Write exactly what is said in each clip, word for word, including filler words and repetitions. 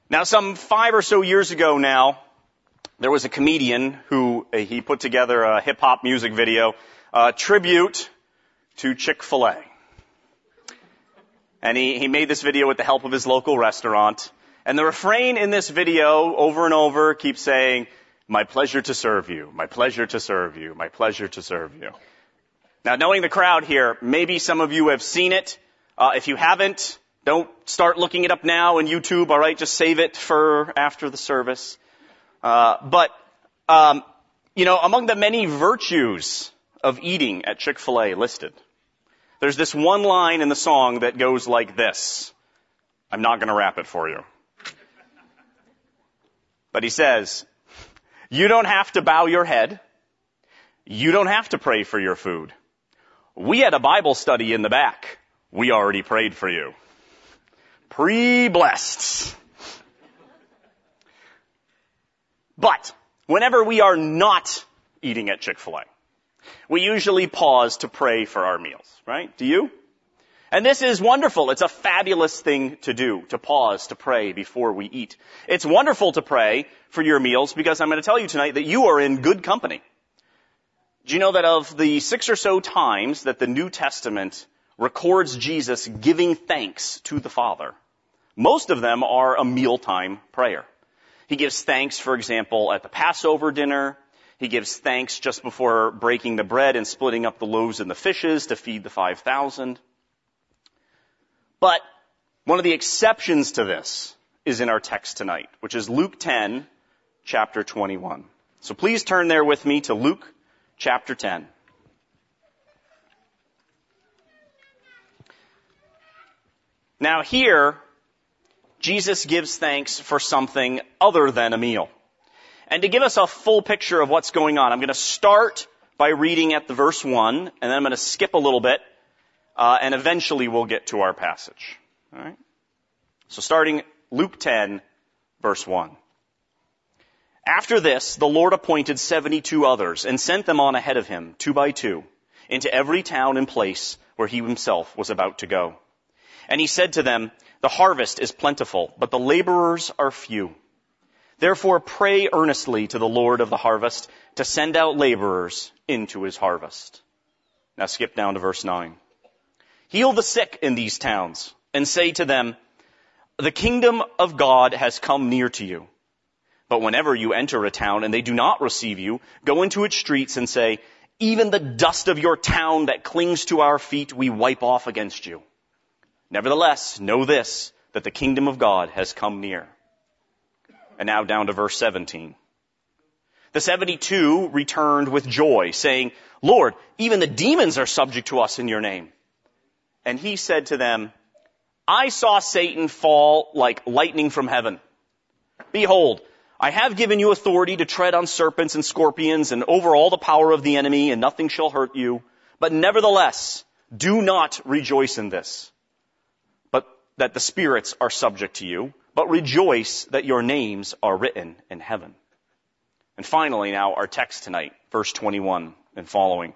Now, some five or so years ago now, there was a comedian who, uh, he put together a hip-hop music video, uh, tribute to Chick-fil-A. And he, he made this video with the help of his local restaurant. And the refrain in this video, over and over, keeps saying, "My pleasure to serve you, my pleasure to serve you, my pleasure to serve you." Now, knowing the crowd here, maybe some of you have seen it. Uh, if you haven't, don't start looking it up now on YouTube, all right? Just save it for after the service. Uh, but, um, you know, among the many virtues of eating at Chick-fil-A listed, there's this one line in the song that goes like this. I'm not going to rap it for you. But he says, "You don't have to bow your head. You don't have to pray for your food. We had a Bible study in the back. We already prayed for you." Pre-blessed. But whenever we are not eating at Chick-fil-A, we usually pause to pray for our meals, right? Do you? And this is wonderful. It's a fabulous thing to do, to pause, to pray before we eat. It's wonderful to pray for your meals because I'm going to tell you tonight that you are in good company. Do you know that of the six or so times that the New Testament records Jesus giving thanks to the Father, most of them are a mealtime prayer. He gives thanks, for example, at the Passover dinner. He gives thanks just before breaking the bread and splitting up the loaves and the fishes to feed the five thousand. But one of the exceptions to this is in our text tonight, which is Luke ten, chapter twenty-one. So please turn there with me to Luke chapter ten. Now here, Jesus gives thanks for something other than a meal. And to give us a full picture of what's going on, I'm going to start by reading at the verse one, and then I'm going to skip a little bit, uh, and eventually we'll get to our passage. All right? So starting Luke ten, verse one. After this, the Lord appointed seventy-two others and sent them on ahead of him, two by two, into every town and place where he himself was about to go. And he said to them, "The harvest is plentiful, but the laborers are few. Therefore pray earnestly to the Lord of the harvest to send out laborers into his harvest." Now skip down to verse nine. "Heal the sick in these towns and say to them, the kingdom of God has come near to you. But whenever you enter a town and they do not receive you, go into its streets and say, even the dust of your town that clings to our feet we wipe off against you. Nevertheless, know this, that the kingdom of God has come near." And now down to verse seventeen. "The seventy-two returned with joy, saying, Lord, even the demons are subject to us in your name. And he said to them, I saw Satan fall like lightning from heaven. Behold, I have given you authority to tread on serpents and scorpions and over all the power of the enemy, and nothing shall hurt you. But nevertheless, do not rejoice in this, but that the spirits are subject to you, but rejoice that your names are written in heaven." And finally now our text tonight, verse twenty-one and following.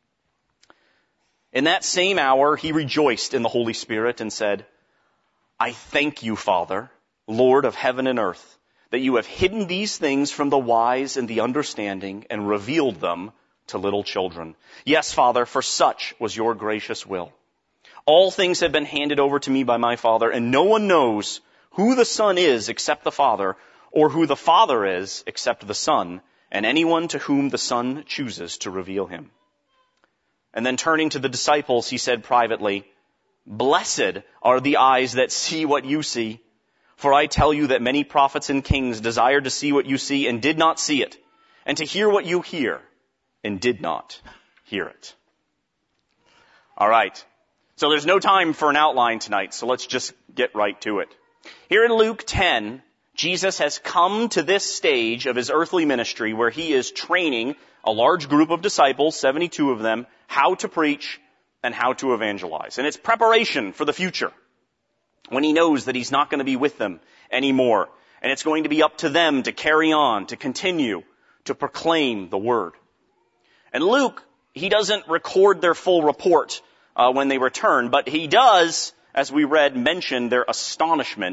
"In that same hour he rejoiced in the Holy Spirit and said, I thank you, Father, Lord of heaven and earth, that you have hidden these things from the wise and the understanding and revealed them to little children. Yes, Father, for such was your gracious will. All things have been handed over to me by my Father, and no one knows who the Son is except the Father, or who the Father is except the Son, and anyone to whom the Son chooses to reveal him." And then turning to the disciples, he said privately, "Blessed are the eyes that see what you see. For I tell you that many prophets and kings desired to see what you see and did not see it, and to hear what you hear and did not hear it." All right. So there's no time for an outline tonight, so let's just get right to it. Here in Luke ten, Jesus has come to this stage of his earthly ministry where he is training a large group of disciples, seventy-two of them, how to preach and how to evangelize. And it's preparation for the future, when he knows that he's not going to be with them anymore. And it's going to be up to them to carry on, to continue, to proclaim the word. And Luke, he doesn't record their full report uh, when they return, but he does, as we read, mention their astonishment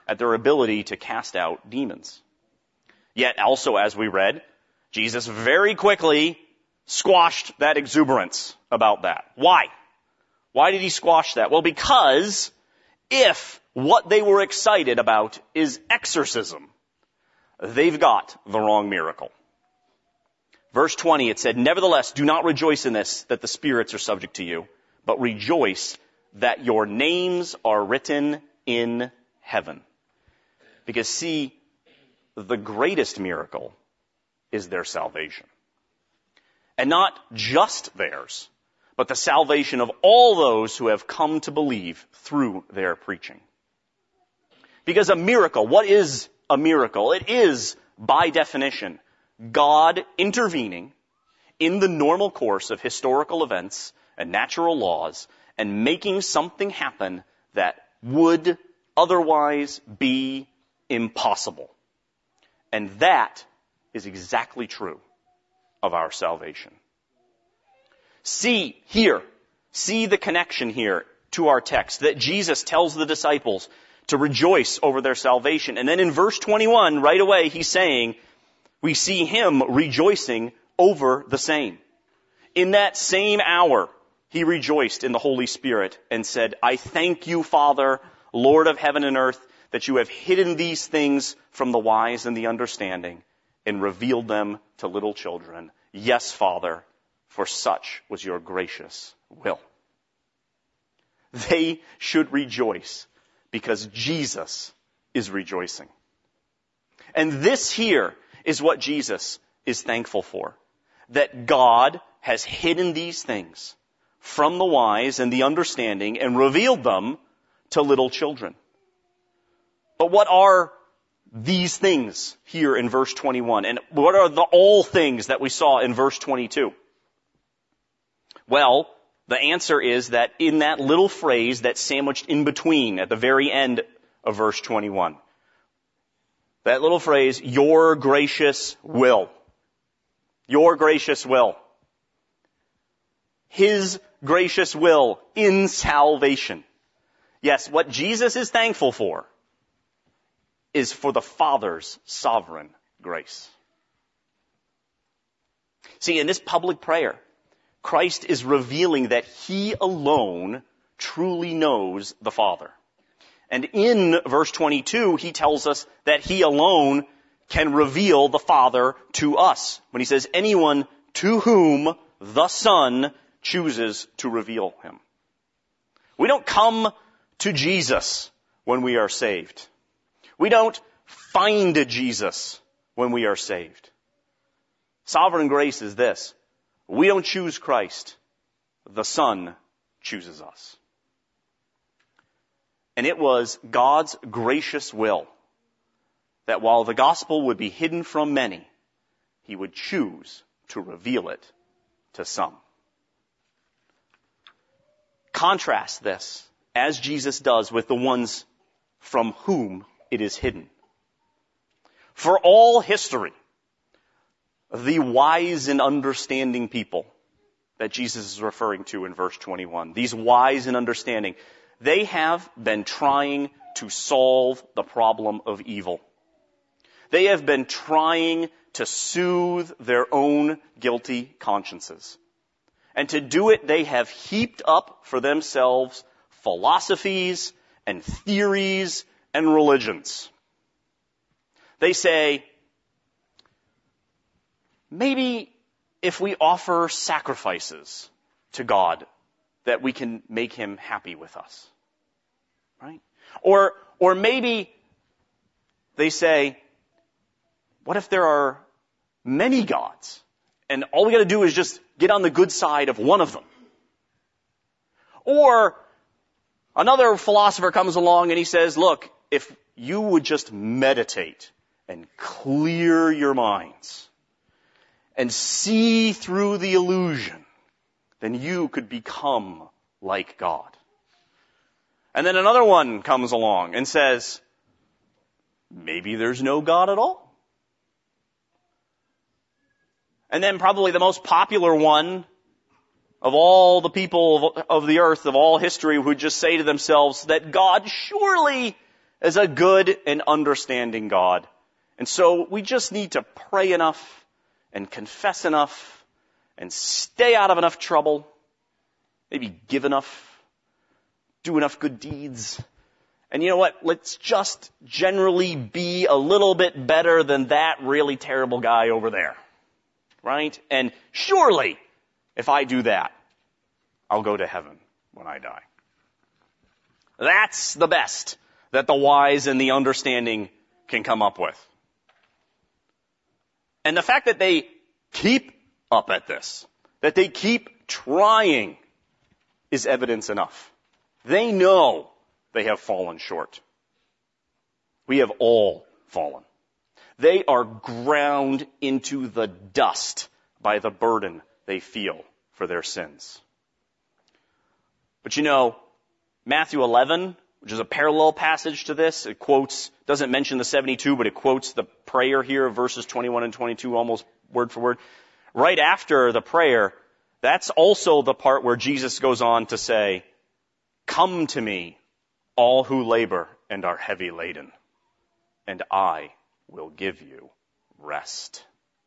at their ability to cast out demons. Yet also, as we read, Jesus very quickly squashed that exuberance about that. Why? Why did he squash that? Well, because if what they were excited about is exorcism, they've got the wrong miracle. Verse twenty, it said, "Nevertheless, do not rejoice in this, that the spirits are subject to you, but rejoice that your names are written in heaven." Because see, the greatest miracle is their salvation. And not just theirs, but the salvation of all those who have come to believe through their preaching. Because a miracle, what is a miracle? It is, by definition, God intervening in the normal course of historical events and natural laws and making something happen that would otherwise be impossible. And that is exactly true of our salvation. See here, see the connection here to our text that Jesus tells the disciples to rejoice over their salvation. And then in verse twenty-one, right away, he's saying, we see him rejoicing over the same. In that same hour, he rejoiced in the Holy Spirit and said, "I thank you, Father, Lord of heaven and earth, that you have hidden these things from the wise and the understanding and revealed them to little children. Yes, Father, for such was your gracious will." They should rejoice because Jesus is rejoicing. And this here is what Jesus is thankful for. That God has hidden these things from the wise and the understanding and revealed them to little children. But what are these things here in verse twenty-one? And what are the all things that we saw in verse twenty-two? Well, the answer is that in that little phrase that's sandwiched in between at the very end of verse twenty-one. That little phrase, your gracious will. Your gracious will. His gracious will in salvation. Yes, what Jesus is thankful for is for the Father's sovereign grace. See, in this public prayer, Christ is revealing that he alone truly knows the Father. And in verse twenty-two, he tells us that he alone can reveal the Father to us. When he says, anyone to whom the Son chooses to reveal him. We don't come to Jesus when we are saved. We don't find Jesus when we are saved. Sovereign grace is this. We don't choose Christ. The Son chooses us. And it was God's gracious will that while the gospel would be hidden from many, he would choose to reveal it to some. Contrast this, as Jesus does, with the ones from whom it is hidden. For all history, the wise and understanding people that Jesus is referring to in verse twenty-one, these wise and understanding, they have been trying to solve the problem of evil. They have been trying to soothe their own guilty consciences. And to do it, they have heaped up for themselves philosophies and theories and religions. They say, maybe if we offer sacrifices to God, that we can make him happy with us. Right? Or, or maybe they say, what if there are many gods? And all we got to do is just get on the good side of one of them. Or another philosopher comes along and he says, look, if you would just meditate and clear your minds and see through the illusion, then you could become like God. And then another one comes along and says, maybe there's no God at all. And then probably the most popular one of all the people of the earth, of all history, would just say to themselves that God surely as a good and understanding God. And so we just need to pray enough and confess enough and stay out of enough trouble, maybe give enough, do enough good deeds. And you know what? Let's just generally be a little bit better than that really terrible guy over there. Right? And surely, if I do that, I'll go to heaven when I die. That's the best that the wise and the understanding can come up with. And the fact that they keep up at this, that they keep trying, is evidence enough. They know they have fallen short. We have all fallen. They are ground into the dust by the burden they feel for their sins. But you know, Matthew eleven, which is a parallel passage to this, it quotes, doesn't mention the seventy-two, but it quotes the prayer here, verses twenty-one and twenty-two, almost word for word. Right after the prayer, that's also the part where Jesus goes on to say, "Come to me, all who labor and are heavy laden, and I will give you rest."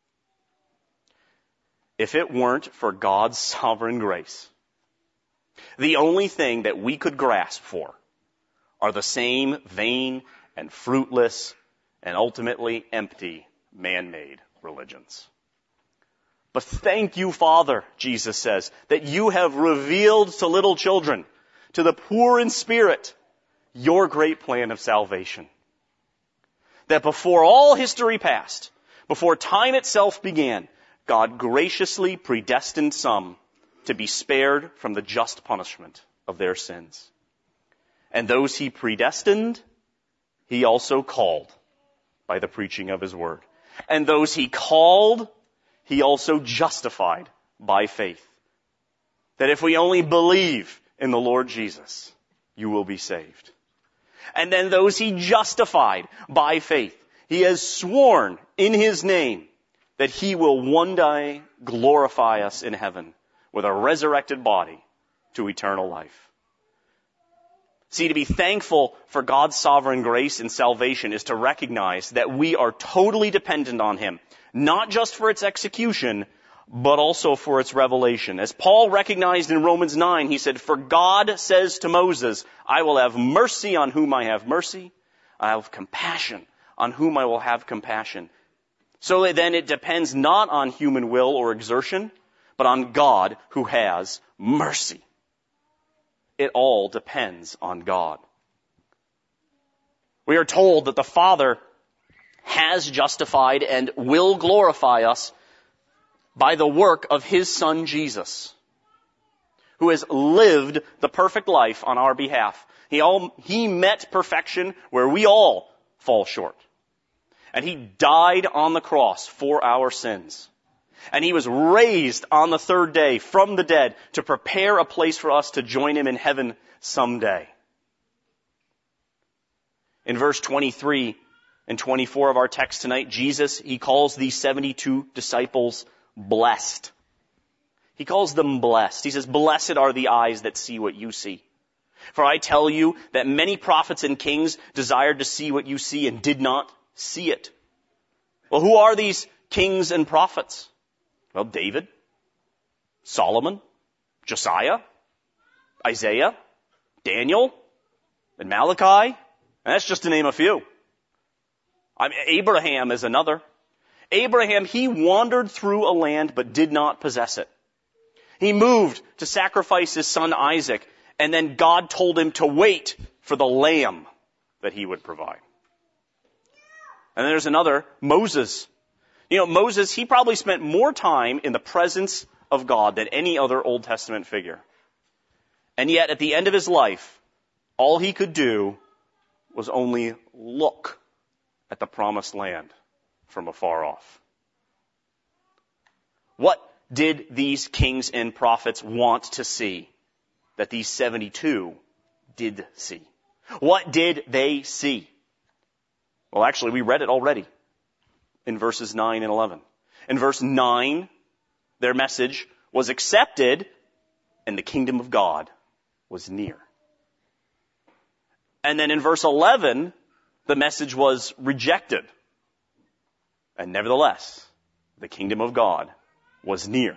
If it weren't for God's sovereign grace, the only thing that we could grasp for are the same vain and fruitless and ultimately empty man-made religions. But thank you, Father, Jesus says, that you have revealed to little children, to the poor in spirit, your great plan of salvation. That before all history passed, before time itself began, God graciously predestined some to be spared from the just punishment of their sins. And those he predestined, he also called by the preaching of his word. And those he called, he also justified by faith. That if we only believe in the Lord Jesus, you will be saved. And then those he justified by faith, he has sworn in his name that he will one day glorify us in heaven with a resurrected body to eternal life. See, to be thankful for God's sovereign grace and salvation is to recognize that we are totally dependent on him, not just for its execution, but also for its revelation. As Paul recognized in Romans nine, he said, "For God says to Moses, I will have mercy on whom I have mercy. I will have compassion on whom I will have compassion." So then it depends not on human will or exertion, but on God who has mercy. It all depends on God. We are told that the Father has justified and will glorify us by the work of his Son Jesus, who has lived the perfect life on our behalf. He, all, he met perfection where we all fall short. And he died on the cross for our sins. And he was raised on the third day from the dead to prepare a place for us to join him in heaven someday. In verse twenty-three and twenty-four of our text tonight, Jesus, he calls these seventy-two disciples blessed. He calls them blessed. He says, "Blessed are the eyes that see what you see. For I tell you that many prophets and kings desired to see what you see and did not see it." Well, who are these kings and prophets? Well, David, Solomon, Josiah, Isaiah, Daniel, and Malachi. And that's just to name a few. I mean, Abraham is another. Abraham, he wandered through a land but did not possess it. He moved to sacrifice his son Isaac, and then God told him to wait for the lamb that he would provide. And then there's another, Moses. You know, Moses, he probably spent more time in the presence of God than any other Old Testament figure. And yet, at the end of his life, all he could do was only look at the promised land from afar off. What did these kings and prophets want to see that these seventy-two did see? What did they see? Well, actually, we read it already in verses nine and eleven. In verse nine, their message was accepted and the kingdom of God was near. And then in verse eleven, the message was rejected. And nevertheless, the kingdom of God was near.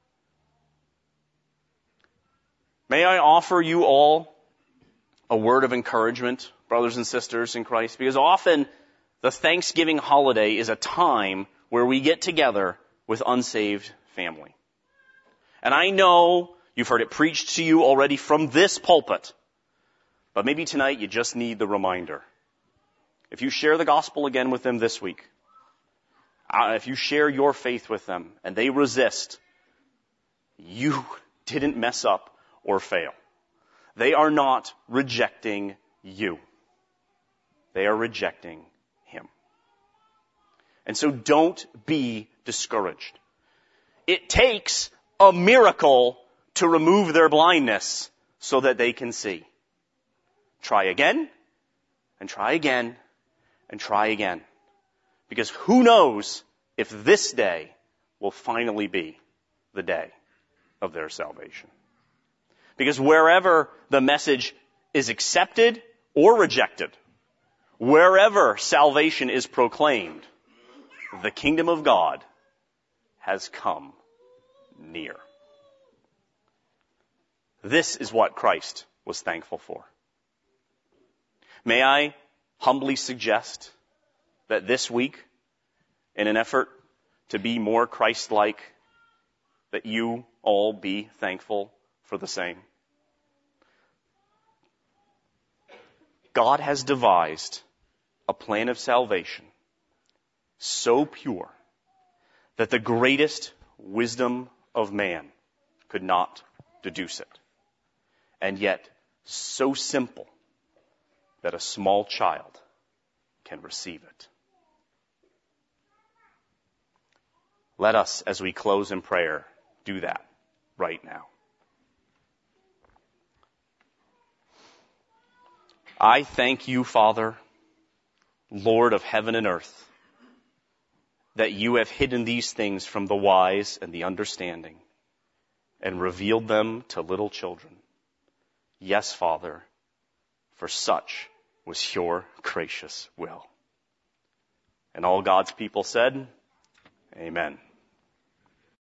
May I offer you all a word of encouragement, brothers and sisters in Christ, because often the Thanksgiving holiday is a time where we get together with unsaved family. And I know you've heard it preached to you already from this pulpit, but maybe tonight you just need the reminder. If you share the gospel again with them this week, uh, if you share your faith with them and they resist, you didn't mess up or fail. They are not rejecting you. They are rejecting Him. And so don't be discouraged. It takes a miracle to remove their blindness so that they can see. Try again, and try again, and try again. Because who knows if this day will finally be the day of their salvation. Because wherever the message is accepted or rejected, wherever salvation is proclaimed, the kingdom of God has come near. This is what Christ was thankful for. May I humbly suggest that this week, in an effort to be more Christ-like, that you all be thankful for the same. God has devised a plan of salvation so pure that the greatest wisdom of man could not deduce it, and yet so simple that a small child can receive it. Let us, as we close in prayer, do that right now. I thank you, Father, Lord of heaven and earth, that you have hidden these things from the wise and the understanding and revealed them to little children. Yes, Father, for such was your gracious will. And all God's people said, Amen.